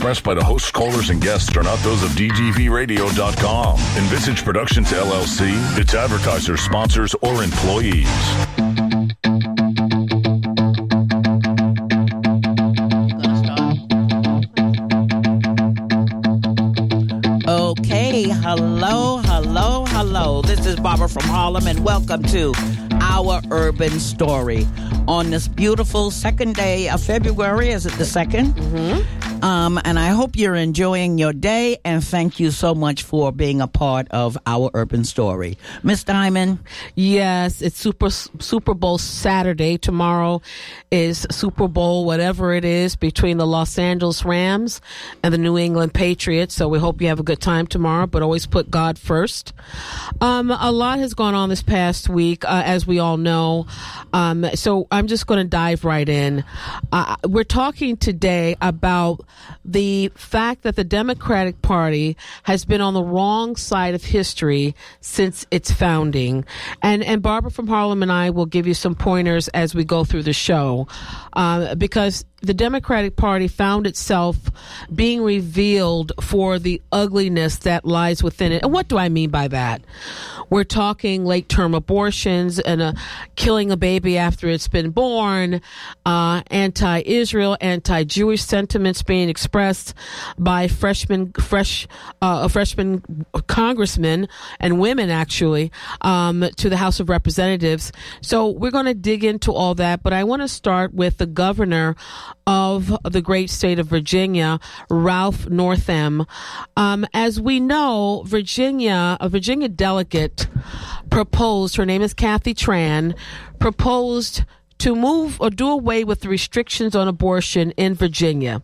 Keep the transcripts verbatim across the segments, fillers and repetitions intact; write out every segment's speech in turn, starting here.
expressed by the hosts, callers, and guests are not those of D G V radio dot com, Envisage Productions, L L C, its advertisers, sponsors, or employees. Okay, hello, hello, hello. This is Barbara from Harlem, and welcome to Our Urban Story. On this beautiful second day of February, is it the second? Mm-hmm. Um, and I hope you're enjoying your day, and thank you so much for being a part of Our Urban Story. Miss Diamond? Yes, it's Super Super Bowl Saturday. Tomorrow is Super Bowl, whatever it is, between the Los Angeles Rams and the New England Patriots. So we hope you have a good time tomorrow, but always put God first. Um, a lot has gone on this past week, uh, as we all know. Um, so I'm just going to dive right in. Uh, we're talking today about the fact that the Democratic Party has been on the wrong side of history since its founding. And and Barbara from Harlem and I will give you some pointers as we go through the show, uh, because the Democratic Party found itself being revealed for the ugliness that lies within it. And what do I mean by that? We're talking late-term abortions and uh, killing a baby after it's been born, uh, anti-Israel, anti-Jewish sentiments being expressed by freshman, fresh, uh, freshman congressmen and women, actually, um, to the House of Representatives. So we're going to dig into all that, but I want to start with the governor of the great state of Virginia, Ralph Northam. Um, as we know, Virginia, a Virginia delegate proposed, her name is Kathy Tran, proposed to move or do away with the restrictions on abortion in Virginia.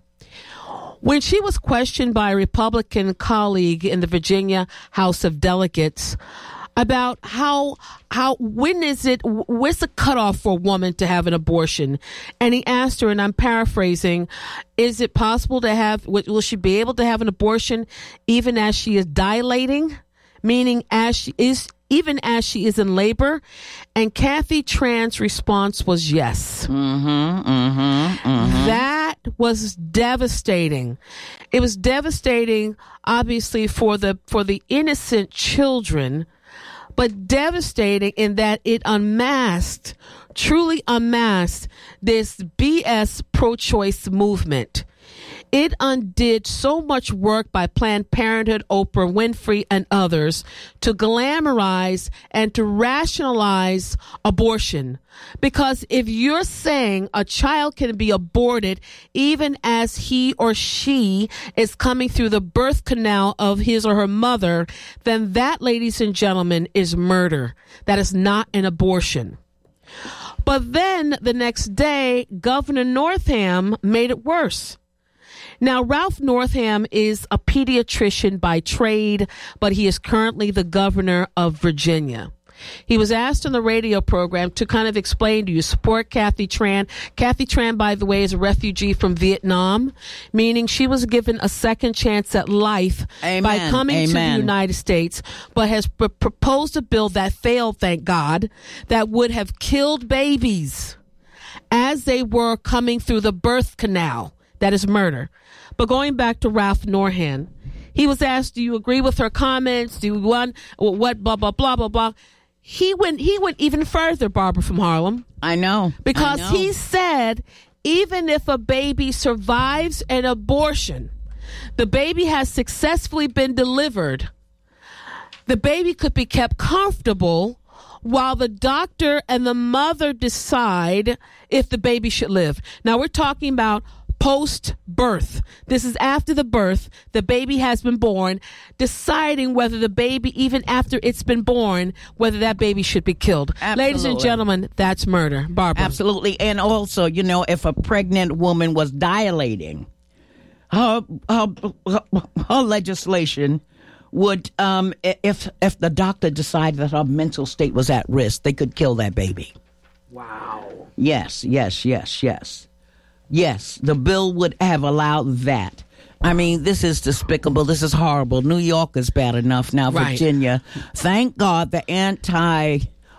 When she was questioned by a Republican colleague in the Virginia House of Delegates about how, how, when is it, where's the cutoff for a woman to have an abortion? And he asked her, and I'm paraphrasing, is it possible to have, will she be able to have an abortion even as she is dilating? Meaning as she is, even as she is in labor? And Kathy Tran's response was yes. Mm-hmm, mm-hmm, mm-hmm. That was devastating. It was devastating, obviously, for the, for the innocent children, but devastating in that it unmasked, truly unmasked, this B S pro-choice movement. It undid so much work by Planned Parenthood, Oprah Winfrey, and others to glamorize and to rationalize abortion. Because if you're saying a child can be aborted even as he or she is coming through the birth canal of his or her mother, then that, ladies and gentlemen, is murder. That is not an abortion. But then the next day, Governor Northam made it worse. Now, Ralph Northam is a pediatrician by trade, but he is currently the governor of Virginia. He was asked on the radio program to kind of explain, do you support Kathy Tran? Kathy Tran, by the way, is a refugee from Vietnam, meaning she was given a second chance at life Amen. by coming Amen. to the United States, but has pr- proposed a bill that failed, thank God, that would have killed babies as they were coming through the birth canal. That is murder. But going back to Ralph Northam, he was asked, do you agree with her comments? Do you want what, blah, blah, blah, blah, blah. He went, he went even further, Barbara from Harlem. I know. Because I know. he said, even if a baby survives an abortion, the baby has successfully been delivered, the baby could be kept comfortable while the doctor and the mother decide if the baby should live. Now, we're talking about post-birth. This is after the birth. The baby has been born, deciding whether the baby, even after it's been born, whether that baby should be killed. Absolutely. Ladies and gentlemen, that's murder. Barbara. Absolutely. And also, you know, if a pregnant woman was dilating, her, her, her, her legislation would, um, if if the doctor decided that her mental state was at risk, they could kill that baby. Wow. Yes, yes, yes, yes. Yes, the bill would have allowed that. I mean, this is despicable. This is horrible. New York is bad enough. Now, Right. Virginia. Thank God the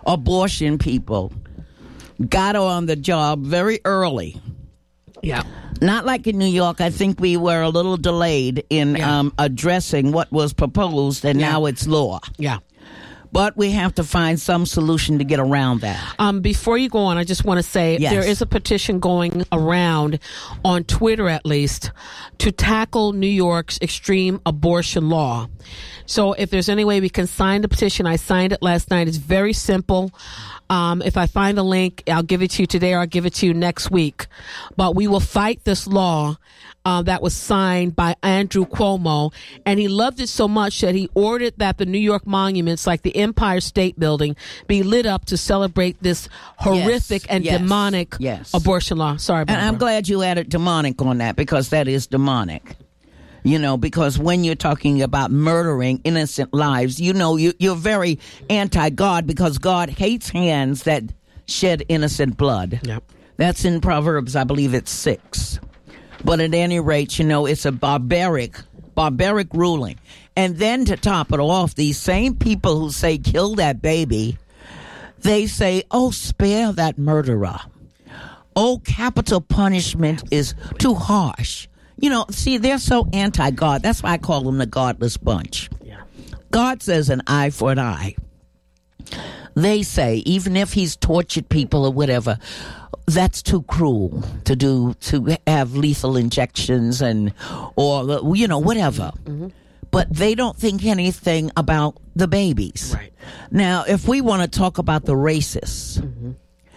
anti-abortion people got on the job very early. Yeah. Not like in New York. I think we were a little delayed in Yeah. um, addressing what was proposed, and Yeah. now it's law. Yeah. But we have to find some solution to get around that. Um, before you go on, I just want to say Yes. there is a petition going around on Twitter, at least, to tackle New York's extreme abortion law. So if there's any way we can sign the petition, I signed it last night. It's very simple. Um, if I find the link, I'll give it to you today or I'll give it to you next week. But we will fight this law uh, that was signed by Andrew Cuomo. And he loved it so much that he ordered that the New York monuments, like the Empire State Building, be lit up to celebrate this horrific Yes, and yes, demonic yes. abortion law. Sorry about And I'm that. glad you added demonic on that, because that is demonic. You know, because when you're talking about murdering innocent lives, you know, you, you're very anti-God, because God hates hands that shed innocent blood. Yep. That's in Proverbs, I believe it's six. But at any rate, you know, it's a barbaric, barbaric ruling. And then to top it off, these same people who say kill that baby, they say, oh, spare that murderer. Oh, capital punishment is too harsh. You know, see, they're so anti-God. That's why I call them the godless bunch. Yeah. God says an eye for an eye. They say, even if he's tortured people or whatever, that's too cruel to do, to have lethal injections and, or, you know, whatever. Mm-hmm. But they don't think anything about the babies. Right. Now, if we want to talk about the racists, mm-hmm.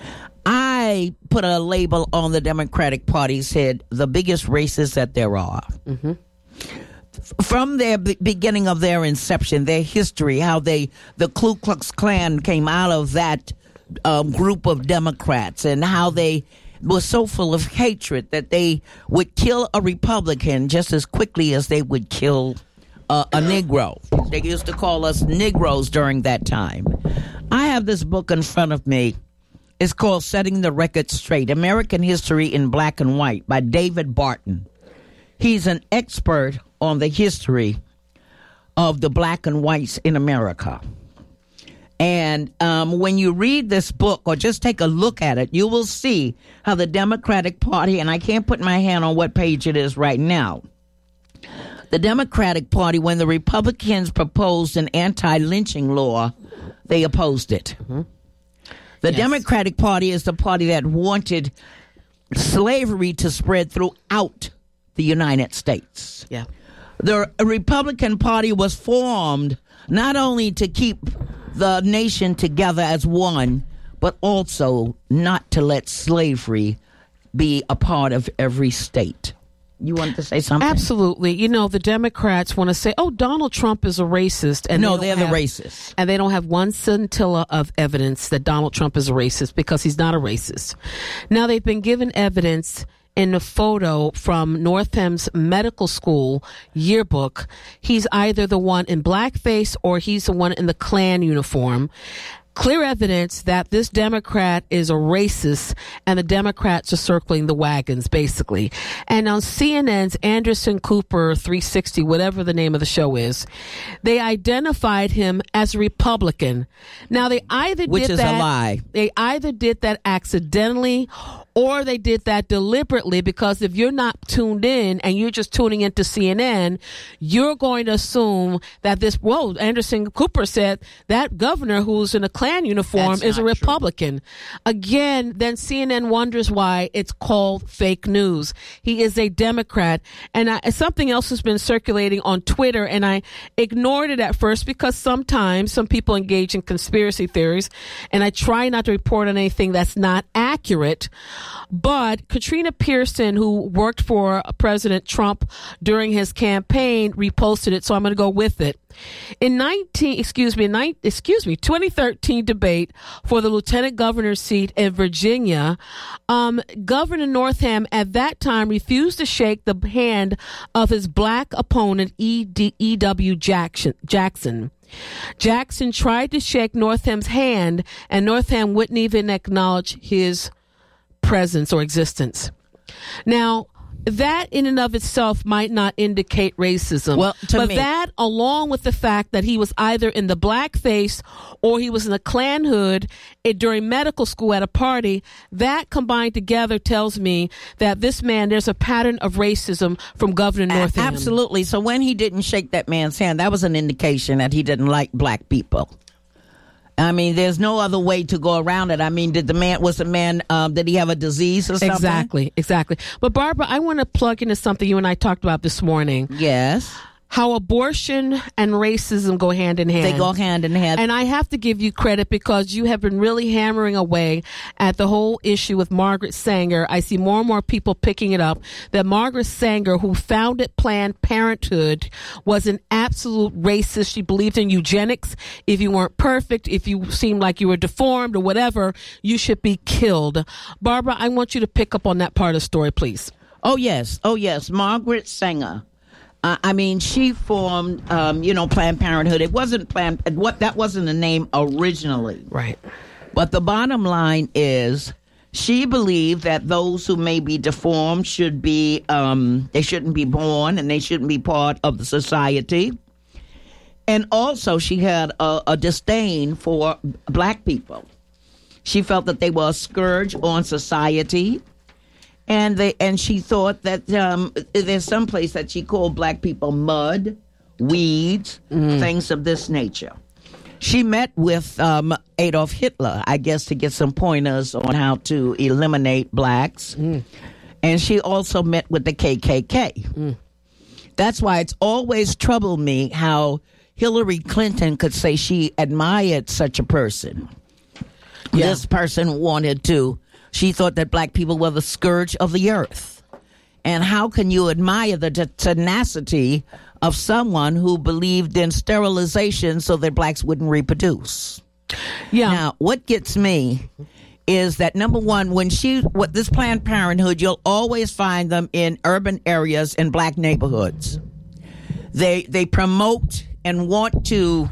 I put a label on the Democratic Party, said the biggest racists that there are. Mm-hmm. From their b- beginning of their inception, their history, how they, the Ku Klux Klan came out of that um, group of Democrats, and how they were so full of hatred that they would kill a Republican just as quickly as they would kill uh, a Negro. They used to call us Negroes during that time. I have this book in front of me. It's called Setting the Record Straight, American History in Black and White by David Barton. He's an expert on the history of the black and whites in America. And um, when you read this book or just take a look at it, you will see how the Democratic Party, and I can't put my hand on what page it is right now, the Democratic Party, when the Republicans proposed an anti-lynching law, they opposed it. Mm-hmm. The yes. Democratic Party is the party that wanted slavery to spread throughout the United States. Yeah. The Republican Party was formed not only to keep the nation together as one, but also not to let slavery be a part of every state. You wanted to say something? Absolutely. You know, the Democrats want to say, oh, Donald Trump is a racist. And no, they they're have, the racists. And they don't have one scintilla of evidence that Donald Trump is a racist, because he's not a racist. Now, they've been given evidence in a photo from Northam's medical school yearbook. He's either the one in blackface or he's the one in the Klan uniform. Clear evidence that this Democrat is a racist, and the Democrats are circling the wagons, basically. And on C N N's Anderson Cooper three sixty, whatever the name of the show is, they identified him as a Republican. Now, they either Which did is that, a lie. They either did that accidentally, or they did that deliberately, because if you're not tuned in and you're just tuning into C N N, you're going to assume that this, whoa, Anderson Cooper said that governor who's in a Klan uniform That's is a not Republican. True. Again, then C N N wonders why it's called fake news. He is a Democrat. And I, something else has been circulating on Twitter, and I ignored it at first because sometimes some people engage in conspiracy theories, and I try not to report on anything that's not accurate. But Katrina Pearson, who worked for President Trump during his campaign, reposted it, so I'm going to go with it. In nineteen, excuse me, nine, excuse me, twenty thirteen debate for the lieutenant governor's seat in Virginia, um, Governor Northam at that time refused to shake the hand of his black opponent, E W Jackson. Jackson. Jackson tried to shake Northam's hand, and Northam wouldn't even acknowledge his presence or existence. Now, that in and of itself might not indicate racism. Well, to but me- that, along with the fact that he was either in the blackface or he was in the Klan hood eh, during medical school at a party, that combined together tells me that this man, there's a pattern of racism from Governor Northam. Absolutely. So when he didn't shake that man's hand, that was an indication that he didn't like black people. I mean, there's no other way to go around it. I mean, did the man, was the man, um, did he have a disease or something? Exactly, exactly. But Barbara, I want to plug into something you and I talked about this morning. Yes. How abortion and racism go hand in hand. They go hand in hand. And I have to give you credit because you have been really hammering away at the whole issue with Margaret Sanger. I see more and more people picking it up that Margaret Sanger, who founded Planned Parenthood, was an absolute racist. She believed in eugenics. If you weren't perfect, if you seemed like you were deformed or whatever, you should be killed. Barbara, I want you to pick up on that part of the story, please. Oh, yes. Oh, yes. Margaret Sanger. Uh, I mean, she formed, um, you know, Planned Parenthood. It wasn't Planned, what that wasn't the name originally. Right. But the bottom line is she believed that those who may be deformed should be, um, they shouldn't be born and they shouldn't be part of the society. And also she had a, a disdain for black people. She felt that they were a scourge on society. And they and she thought that um, there's some place that she called black people mud, weeds, mm. things of this nature. She met with um, Adolf Hitler, I guess, to get some pointers on how to eliminate blacks. Mm. And she also met with the K K K. Mm. That's why it's always troubled me how Hillary Clinton could say she admired such a person. Yeah. This person wanted to. She thought that black people were the scourge of the earth. And how can you admire the tenacity of someone who believed in sterilization so that blacks wouldn't reproduce? Yeah. Now, what gets me is that, number one, when she, what this Planned Parenthood, you'll always find them in urban areas in black neighborhoods. They they promote and want to,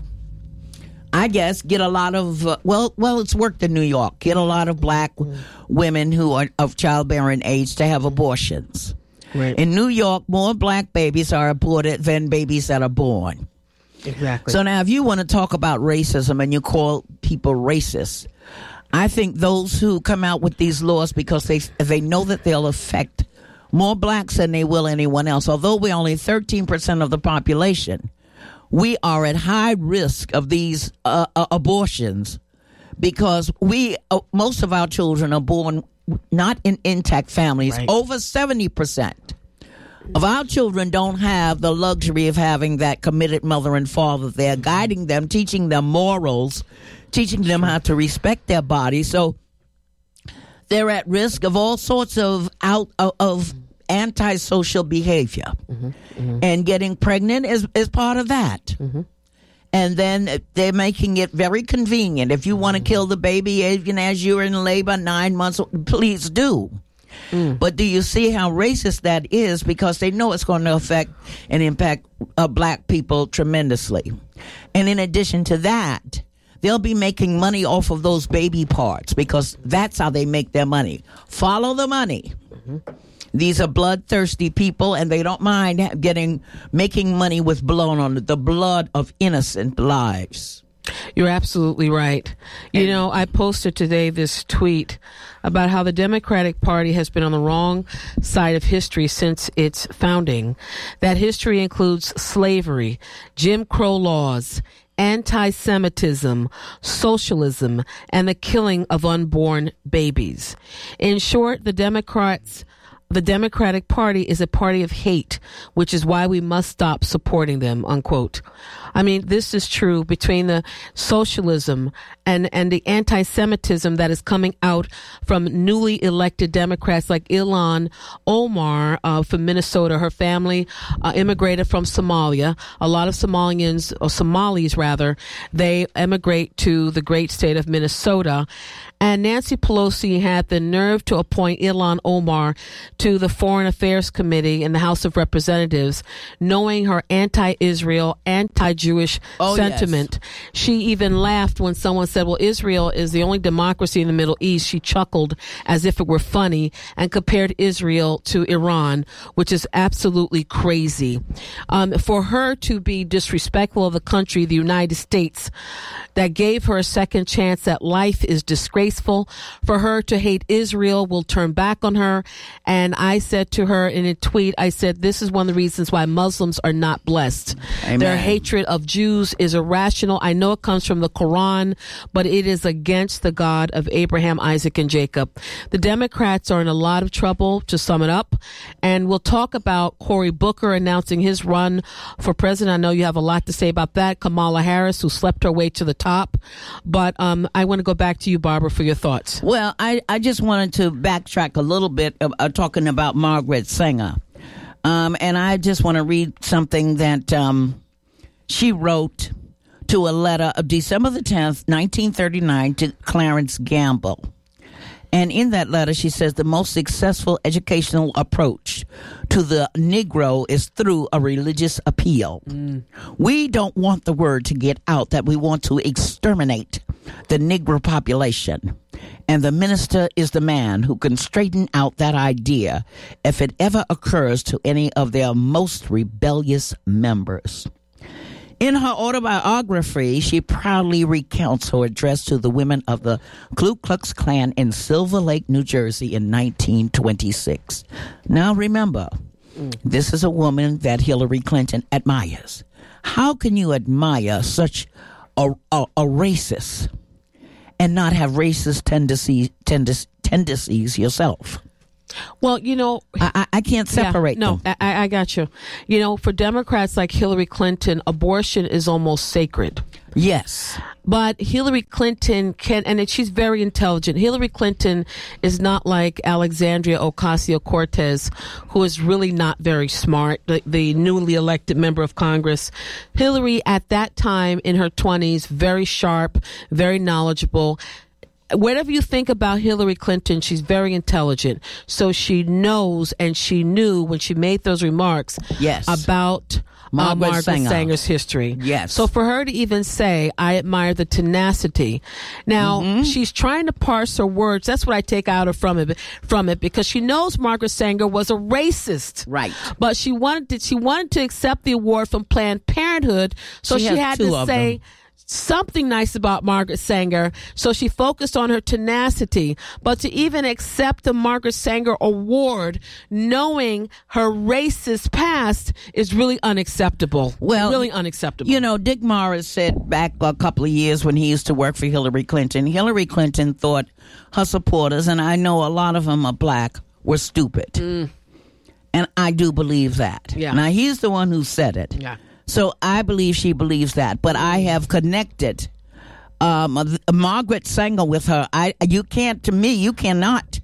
I guess, get a lot of, uh, well, well, it's worked in New York, get a lot of black mm. women who are of childbearing age to have abortions. Right. In New York, more black babies are aborted than babies that are born. Exactly. So now if you want to talk about racism and you call people racist, I think those who come out with these laws because they they know that they'll affect more blacks than they will anyone else, although we're only thirteen percent of the population, we are at high risk of these uh, uh, abortions because we uh, most of our children are born not in intact families. Right. Over seventy percent of our children don't have the luxury of having that committed mother and father there guiding them, teaching them morals, teaching them how to respect their body. So they're at risk of all sorts of out of, of antisocial behavior. Mm-hmm, mm-hmm. And getting pregnant is, is part of that. Mm-hmm. And then they're making it very convenient. If you mm-hmm. want to kill the baby even as you're in labor, nine months, please do. Mm. But do you see how racist that is? Because they know it's going to affect and impact uh, black people tremendously. And in addition to that, they'll be making money off of those baby parts because that's how they make their money. Follow the money. Mm-hmm. These are bloodthirsty people, and they don't mind getting making money with blown on the blood of innocent lives. You're absolutely right. You and, know, I posted today this tweet about how the Democratic Party has been on the wrong side of history since its founding. That history includes slavery, Jim Crow laws, anti-Semitism, socialism, and the killing of unborn babies. In short, the Democrats The Democratic Party is a party of hate, which is why we must stop supporting them, unquote. I mean, this is true between the socialism and, and the anti-Semitism that is coming out from newly elected Democrats like Ilhan Omar uh, from Minnesota. Her family uh, immigrated from Somalia. A lot of Somalians, or Somalis rather, they emigrate to the great state of Minnesota. And Nancy Pelosi had the nerve to appoint Ilhan Omar to the Foreign Affairs Committee in the House of Representatives, knowing her anti-Israel, anti-Jewish oh, sentiment. Yes. She even laughed when someone said, well, Israel is the only democracy in the Middle East. She chuckled as if it were funny and compared Israel to Iran, which is absolutely crazy. Um, for her to be disrespectful of the country, the United States, that gave her a second chance at life is disgraceful. For her to hate Israel will turn back on her. And I said to her in a tweet, I said, this is one of the reasons why Muslims are not blessed. Amen. Their hatred of Jews is irrational. I know it comes from the Quran, but it is against the God of Abraham, Isaac, and Jacob. The Democrats are in a lot of trouble, to sum it up. And we'll talk about Cory Booker announcing his run for president. I know you have a lot to say about that. Kamala Harris, who slept her way to the top. But um, I want to go back to you, Barbara, for your thoughts. Well, I, I just wanted to backtrack a little bit of, uh, talking about Margaret Sanger. Um, and I just want to read something that um, she wrote to a letter of December the tenth, nineteen thirty-nine, to Clarence Gamble. And in that letter, she says the most successful educational approach to the Negro is through a religious appeal. Mm. We don't want the word to get out that we want to exterminate the Negro population. And the minister is the man who can straighten out that idea if it ever occurs to any of their most rebellious members. In her autobiography, she proudly recounts her address to the women of the Ku Klux Klan in Silver Lake, New Jersey in nineteen twenty-six. Now remember, mm. this is a woman that Hillary Clinton admires. How can you admire such a, a, a racist and not have racist tendencies, tendencies, tendencies yourself? Well, you know, I, I can't separate yeah, no, them. I, I got you. You know, for Democrats like Hillary Clinton, abortion is almost sacred. Yes. But Hillary Clinton can, and she's very intelligent. Hillary Clinton is not like Alexandria Ocasio-Cortez, who is really not very smart, the, the newly elected member of Congress. Hillary, at that time in her twenties, very sharp, very knowledgeable. Whatever you think about Hillary Clinton, she's very intelligent. So she knows, and she knew when she made those remarks yes. about Margaret, uh, Margaret Sanger. Sanger's history. Yes. So for her to even say, I admire the tenacity. Now, mm-hmm. she's trying to parse her words. That's what I take out of from it, from it, because she knows Margaret Sanger was a racist. Right. But she wanted to, she wanted to accept the award from Planned Parenthood. So she, she had to say them. something nice about Margaret Sanger, so she focused on her tenacity. But to even accept the Margaret Sanger Award, knowing her racist past, is really unacceptable. Well, really unacceptable. You know, Dick Morris said back a couple of years when he used to work for Hillary Clinton, Hillary Clinton thought her supporters, and I know a lot of them are black, were stupid. Mm. And I do believe that. Yeah. Now, he's the one who said it. Yeah. So I believe she believes that, but I have connected um, Margaret Sanger with her. I, you can't, to me, you cannot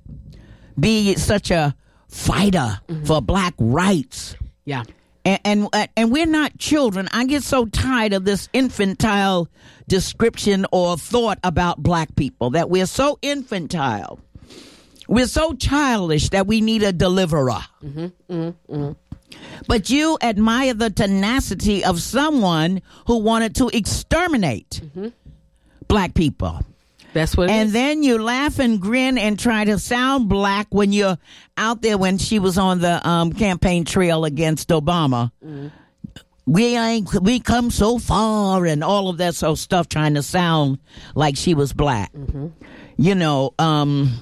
be such a fighter mm-hmm. for black rights. Yeah, and, and and we're not children. I get so tired of this infantile description or thought about black people, that we're so infantile, we're so childish that we need a deliverer. Mm-hmm, mm-hmm, mm-hmm. But you admire the tenacity of someone who wanted to exterminate mm-hmm. black people. That's what it and is. Then you laugh and grin and try to sound black when you're out there when she was on the um, campaign trail against Obama. Mm-hmm. We ain't we come so far and all of that sort of stuff, trying to sound like she was black. Mm-hmm. You know, um...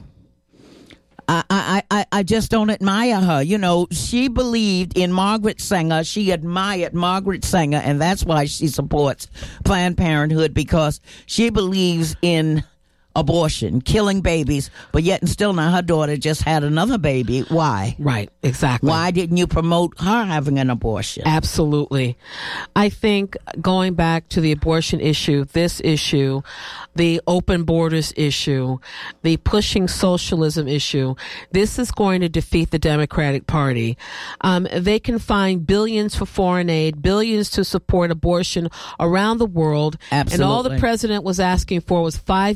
I, I, I just don't admire her. You know, she believed in Margaret Sanger. She admired Margaret Sanger, and that's why she supports Planned Parenthood, because she believes in abortion, killing babies, but yet and still now her daughter just had another baby. Why? Right, exactly. Why didn't you promote her having an abortion? Absolutely. I think going back to the abortion issue, this issue, the open borders issue, the pushing socialism issue, this is going to defeat the Democratic Party. Um, they can find billions for foreign aid, billions to support abortion around the world. Absolutely. And all the president was asking for was five billion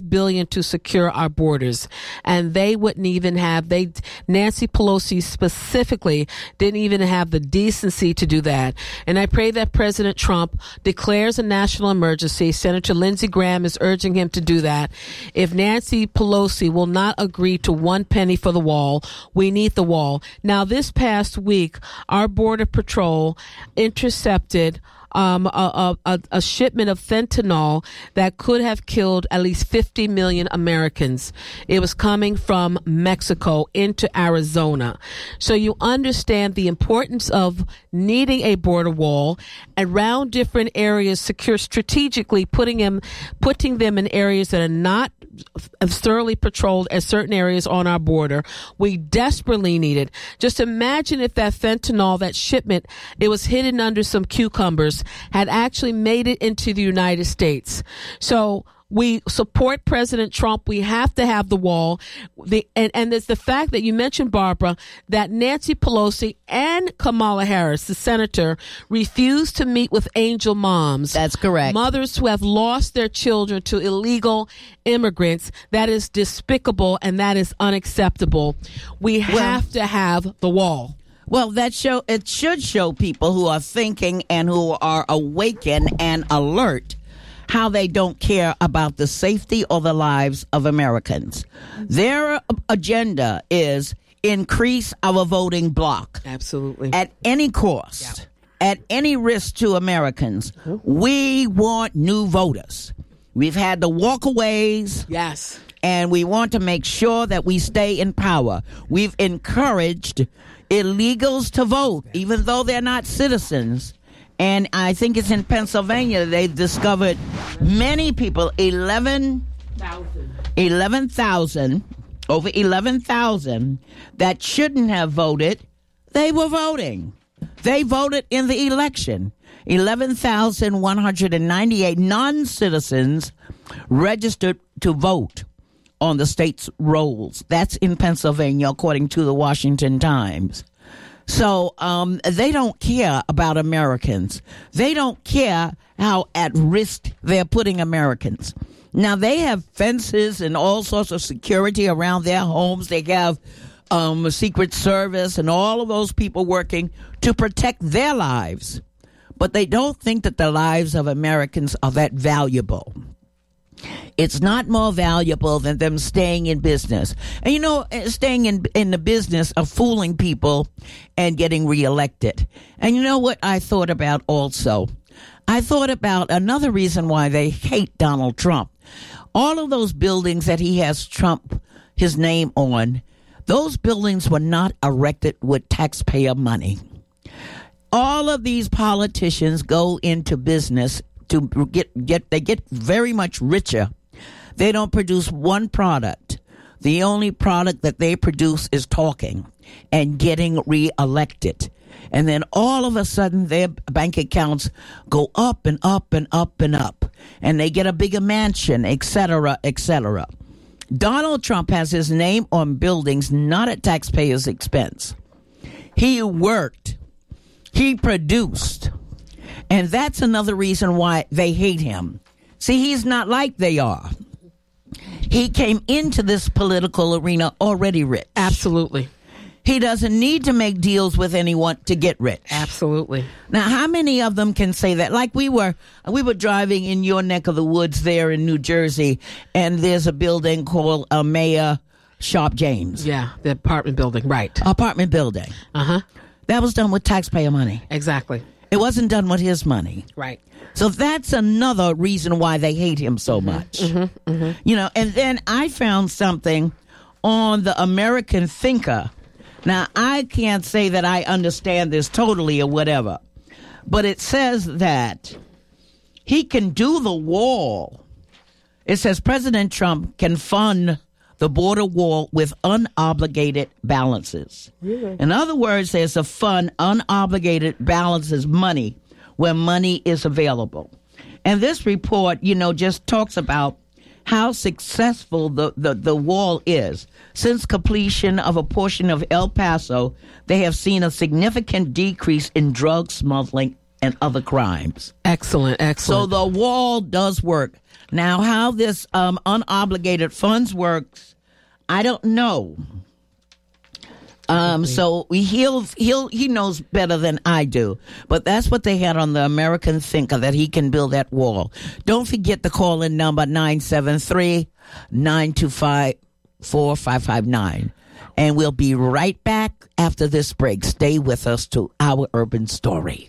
trillion to secure our borders, and they wouldn't even have they Nancy Pelosi specifically didn't even have the decency to do that. And I pray that President Trump declares a national emergency. Senator Lindsey Graham is urging him to do that. If Nancy Pelosi will not agree to one penny for the wall, we need the wall. Now, this past week, our Border Patrol intercepted Um, a, a, a shipment of fentanyl that could have killed at least fifty million Americans. It was coming from Mexico into Arizona. So you understand the importance of needing a border wall around different areas, secure strategically, putting them, putting them in areas that are not thoroughly patrolled at certain areas on our border. We desperately need it. Just imagine if that fentanyl, that shipment, it was hidden under some cucumbers, had actually made it into the United States. So we support President Trump. We have to have the wall. The, and, and there's the fact that you mentioned, Barbara, that Nancy Pelosi and Kamala Harris, the senator, refused to meet with angel moms. That's correct. Mothers who have lost their children to illegal immigrants. That is despicable and that is unacceptable. We Well, have to have the wall. Well, that show it should show people who are thinking and who are awakened and alert how they don't care about the safety or the lives of Americans. Their agenda is increase our voting bloc. Absolutely. At any cost, yeah. at any risk to Americans. Mm-hmm. We want new voters. We've had the walkaways. Yes. And we want to make sure that we stay in power. We've encouraged illegals to vote, even though they're not citizens. And I think it's in Pennsylvania they discovered many people, eleven thousand, over eleven thousand, that shouldn't have voted. They were voting. They voted in the election. eleven thousand one hundred ninety-eight non-citizens registered to vote on the state's rolls. That's in Pennsylvania, according to the Washington Times. So um, they don't care about Americans. They don't care how at risk they're putting Americans. Now, they have fences and all sorts of security around their homes. They have um, a Secret Service and all of those people working to protect their lives. But they don't think that the lives of Americans are that valuable. It's not more valuable than them staying in business. And, you know, staying in in the business of fooling people and getting reelected. And you know what I thought about also? I thought about another reason why they hate Donald Trump. All of those buildings that he has Trump, his name on, those buildings were not erected with taxpayer money. All of these politicians go into business to get, get, they get very much richer. They don't produce one product. The only product that they produce is talking and getting reelected. And then all of a sudden their bank accounts go up and up and up and up. And they get a bigger mansion, et cetera, et cetera. Donald Trump has his name on buildings not at taxpayers' expense. He worked. He produced. And that's another reason why they hate him. See, he's not like they are. He came into this political arena already rich. Absolutely. He doesn't need to make deals with anyone to get rich. Absolutely. Now, how many of them can say that? Like we were, we were driving in your neck of the woods there in New Jersey, and there's a building called uh, Mayor Sharp James. Yeah, the apartment building, right. Apartment building. Uh-huh. That was done with taxpayer money. Exactly. It wasn't done with his money. Right. So that's another reason why they hate him so mm-hmm, much. Mm-hmm, mm-hmm. You know, and then I found something on the American Thinker. Now, I can't say that I understand this totally or whatever, but it says that he can do the wall. It says President Trump can fund the border wall with unobligated balances. Yeah. In other words, there's a fund, unobligated balances money where money is available. And this report, you know, just talks about how successful the, the, the wall is. Since completion of a portion of El Paso, they have seen a significant decrease in drug smuggling and other crimes. Excellent, So excellent. the wall does work. Now, how this um, unobligated funds works, I don't know. Um, so he'll he'll he knows better than I do. But that's what they had on the American Thinker, that he can build that wall. Don't forget the call-in number nine seven three, nine two five, four five five nine. And we'll be right back after this break. Stay with us to our urban story.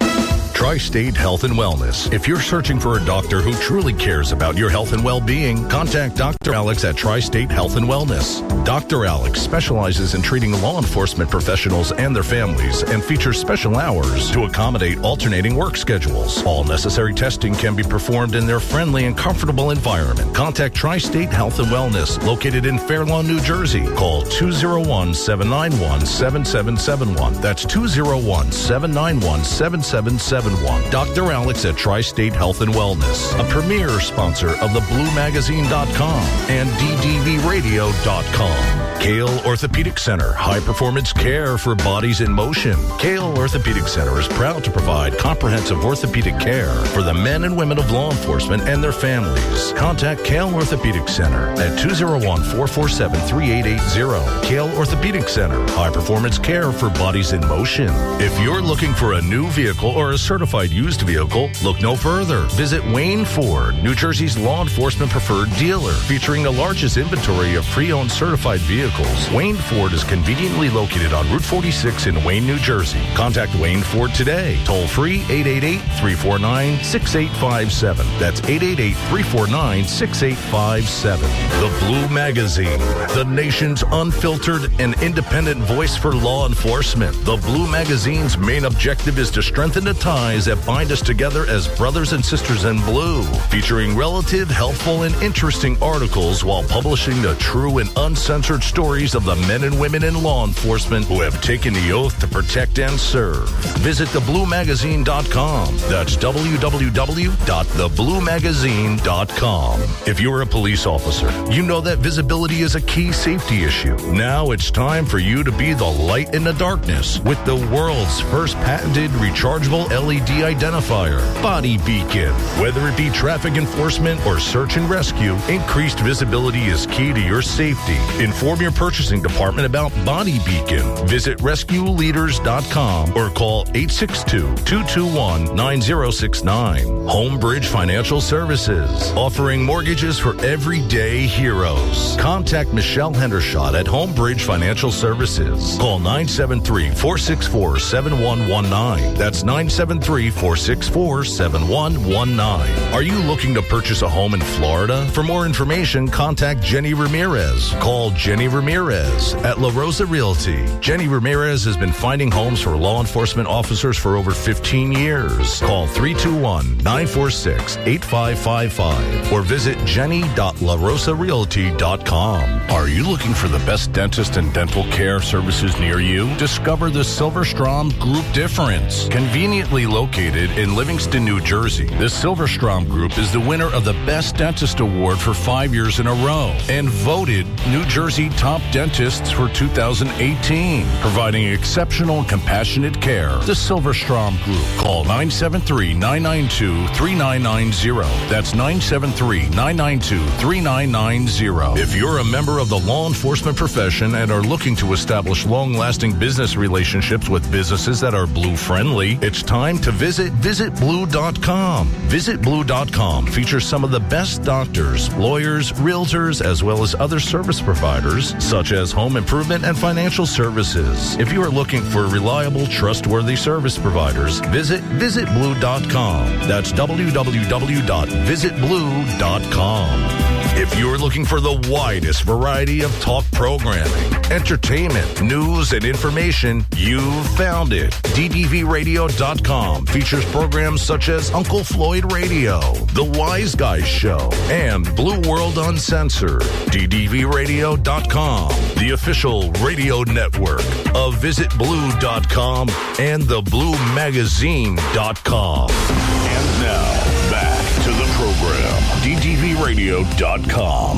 Tri-State Health and Wellness. If you're searching for a doctor who truly cares about your health and well-being, contact Doctor Alex at Tri-State Health and Wellness. Doctor Alex specializes in treating law enforcement professionals and their families and features special hours to accommodate alternating work schedules. All necessary testing can be performed in their friendly and comfortable environment. Contact Tri-State Health and Wellness, located in Fair Lawn, New Jersey. Call two oh one, seven nine one, seven seven seven one. That's two oh one, seven nine one, seven seven seven one. Doctor Alex at Tri-State Health and Wellness, a premier sponsor of the blue magazine dot com and D D V radio dot com. Kale Orthopedic Center, high performance care for bodies in motion. Kale Orthopedic Center is proud to provide comprehensive orthopedic care for the men and women of law enforcement and their families. Contact Kale Orthopedic Center at two oh one, four four seven, three eight eight oh. Kale Orthopedic Center, high performance care for bodies in motion. If you're looking for a new vehicle or a certified used vehicle, look no further. Visit Wayne Ford, New Jersey's law enforcement preferred dealer, featuring the largest inventory of pre-owned certified vehicles. Wayne Ford is conveniently located on Route forty-six in Wayne, New Jersey. Contact Wayne Ford today. Toll free eight eight eight, three four nine, six eight five seven. That's eight eight eight, three four nine, six eight five seven. The Blue Magazine, the nation's unfiltered and independent voice for law enforcement. The Blue Magazine's main objective is to strengthen the ties that bind us together as brothers and sisters in blue, featuring relative, helpful, and interesting articles while publishing the true and uncensored stories of the men and women in law enforcement who have taken the oath to protect and serve. Visit the blue magazine dot com. That's w w w dot the blue magazine dot com. If you're a police officer, you know that visibility is a key safety issue. Now it's time for you to be the light in the darkness with the world's first patented rechargeable L E D identifier, Body Beacon. Whether it be traffic enforcement or search and rescue, increased visibility is key to your safety. Inform your purchasing department about Body Beacon. Visit rescue leaders dot com or call eight six two, two two one, nine zero six nine. Homebridge Financial Services, offering mortgages for everyday heroes. Contact Michelle Hendershot at Homebridge Financial Services. Call nine seven three, four six four, seven one one nine. That's nine seven three, four six four, seven one one nine. Are you looking to purchase a home in Florida? For more information, contact Jenny Ramirez. Call Jenny Ramirez at La Rosa Realty. Jenny Ramirez has been finding homes for law enforcement officers for over fifteen years. Call three two one, nine four six, eight five five five or visit jenny dot la rosa realty dot com. Are you looking for the best dentist and dental care services near you? Discover the Silverstrom Group difference. Conveniently located in Livingston, New Jersey, the Silverstrom Group is the winner of the Best Dentist Award for five years in a row and voted New Jersey Top Dentists for two thousand eighteen, providing exceptional and compassionate care. The Silverstrom Group. Call nine seven three, nine nine two, three nine nine zero. That's nine seven three, nine nine two, three nine nine zero. If you're a member of the law enforcement profession and are looking to establish long-lasting business relationships with businesses that are blue-friendly, it's time to visit visit blue dot com. visit blue dot com features some of the best doctors, lawyers, realtors, as well as other service providers, such as home improvement and financial services. If you are looking for reliable, trustworthy service providers, visit visit blue dot com. That's w w w dot visit blue dot com. If you're looking for the widest variety of talk programming, entertainment, news, and information, you've found it. D D V radio dot com features programs such as Uncle Floyd Radio, The Wise Guys Show, and Blue World Uncensored. D D V radio dot com, the official radio network of visit blue dot com and the blue magazine dot com. And now, back to the program. D D V radio dot com.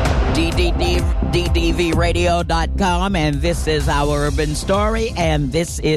D D V radio dot com, and this is our urban story, and this is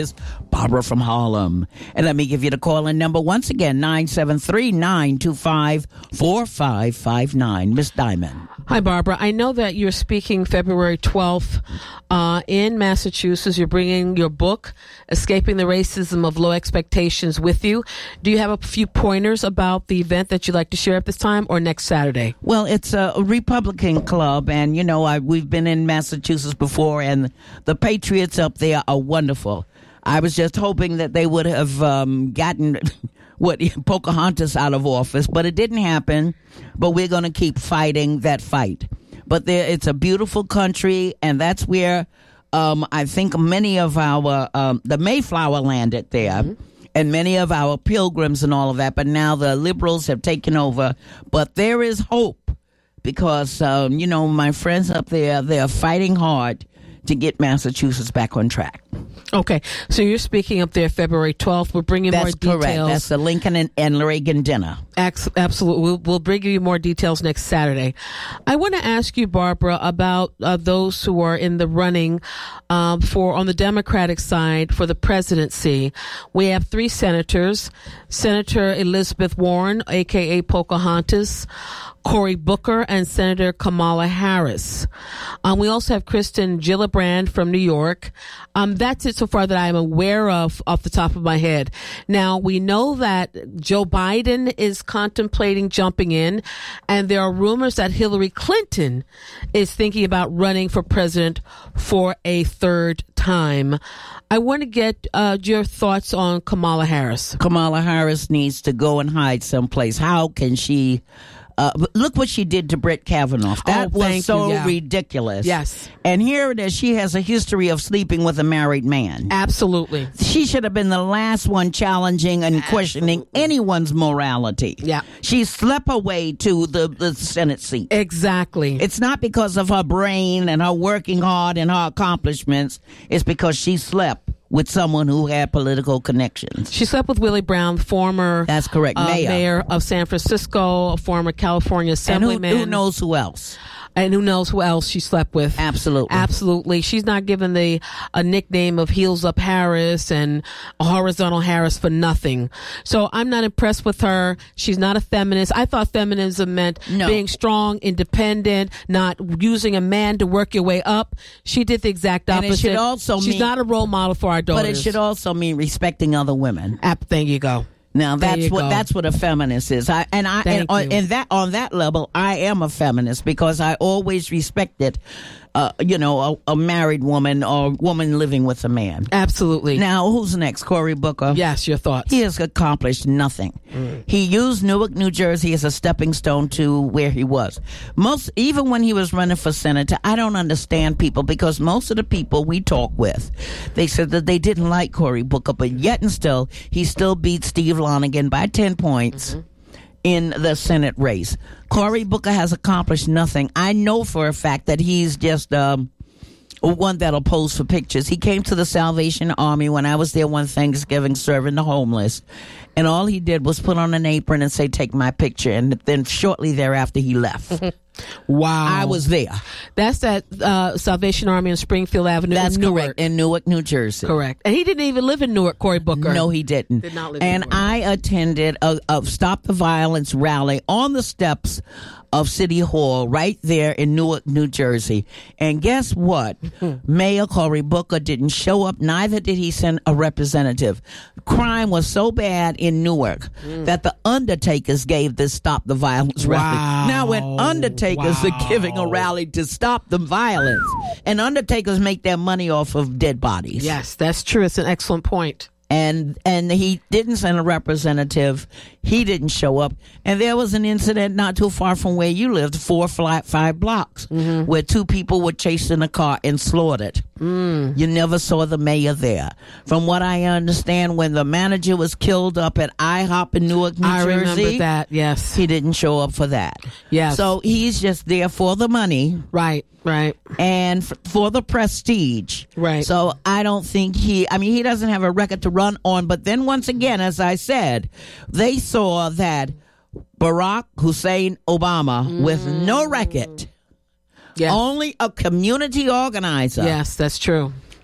Barbara from Harlem. And let me give you the call-in number once again, nine seven three, nine two five, four five five nine. Miss Diamond. Hi, Barbara. I know that you're speaking February twelfth uh, in Massachusetts. You're bringing your book, Escaping the Racism of Low Expectations, with you. Do you have a few pointers about the event that you'd like to share at this time or next Saturday? Well, it's a Republican club, and, you know, I, we've been in Massachusetts before, and the Patriots up there are wonderful. I was just hoping that they would have um, gotten what Pocahontas out of office, but it didn't happen. But we're going to keep fighting that fight. But there, it's a beautiful country, and that's where um, I think many of our um, the Mayflower landed there, mm-hmm. and many of our pilgrims and all of that. But now the liberals have taken over. But there is hope because um, you know, my friends up there, they are fighting hard to get Massachusetts back on track. Okay, so you're speaking up there February twelfth. We'll bring you That's more details. That's correct. That's the Lincoln and, and Reagan dinner. Absolutely. We'll, we'll bring you more details next Saturday. I want to ask you, Barbara, about uh, those who are in the running um, for, on the Democratic side, for the presidency. We have three senators, Senator Elizabeth Warren, a k a. Pocahontas, Cory Booker, and Senator Kamala Harris. Um, we also have Kristen Gillibrand from New York. Um, that's it so far that I am aware of off the top of my head. Now, we know that Joe Biden is contemplating jumping in, and there are rumors that Hillary Clinton is thinking about running for president for a third time. I want to get uh, your thoughts on Kamala Harris. Kamala Harris needs to go and hide someplace. How can she... Uh, look what she did to Brett Kavanaugh. That oh, was so you, yeah. ridiculous. Yes. And here it is. She has a history of sleeping with a married man. Absolutely. She should have been the last one challenging and Absolutely. questioning anyone's morality. Yeah. She slept her way to the, the Senate seat. Exactly. It's not because of her brain and her working hard and her accomplishments. It's because she slept with someone who had political connections. She slept with Willie Brown, former That's correct, uh, mayor. mayor of San Francisco, a former California assemblyman. And who, who knows who else? And who knows who else she slept with. Absolutely. Absolutely. She's not given the a nickname of Heels Up Harris and Horizontal Harris for nothing. So I'm not impressed with her. She's not a feminist. I thought feminism meant No. being strong, independent, not using a man to work your way up. She did the exact opposite. And it should also She's mean, not a role model for our daughters. But it should also mean respecting other women. Ap- there you go. Now that's you what go. that's what a feminist is. I and I and Thank on, you. and that on that level, I am a feminist because I always respected, uh, you know, a, a married woman or a woman living with a man. Absolutely. Now, who's next? Cory Booker. Yes, your thoughts. He has accomplished nothing. Mm. He used Newark, New Jersey as a stepping stone to where he was. Most, even when he was running for senator, I don't understand people because most of the people we talk with, they said that they didn't like Cory Booker, but yet and still, he still beat Steve Lonigan by ten points. Mm-hmm. In the Senate race. Cory Booker has accomplished nothing. I know for a fact that he's just um, one that'll pose for pictures. He came to the Salvation Army when I was there one Thanksgiving serving the homeless. And all he did was put on an apron and say, take my picture. And then shortly thereafter, he left. Wow. I was there. That's that uh, Salvation Army on Springfield Avenue That's in Newark. correct. In Newark, New Jersey. Correct. And he didn't even live in Newark, Cory Booker. No, he didn't. Did not live and in Newark. I attended a, a Stop the Violence rally on the steps of City Hall right there in Newark, New Jersey. And guess what? Mayor Cory Booker didn't show up. Neither did he send a representative. Crime was so bad in Newark mm. that the Undertakers gave this Stop the Violence wow. rally. Now, when Undertakers wow. are giving a rally to stop the violence, and Undertakers make their money off of dead bodies. Yes, that's true. It's an excellent point. And and he didn't send a representative. He didn't show up. And there was an incident not too far from where you lived, four, five, five blocks, mm-hmm. where two people were chased in a car and slaughtered. Mm. You never saw the mayor there. From what I understand, when the manager was killed up at IHOP in Newark, New I Jersey. I remember that, yes. He didn't show up for that. Yes. So he's just there for the money. Right, right. And f- for the prestige. Right. So I don't think he, I mean, he doesn't have a record to run on. But then once again, as I said, they saw that Barack Hussein Obama, mm. with no record, yes. only a community organizer. Yes, that's true.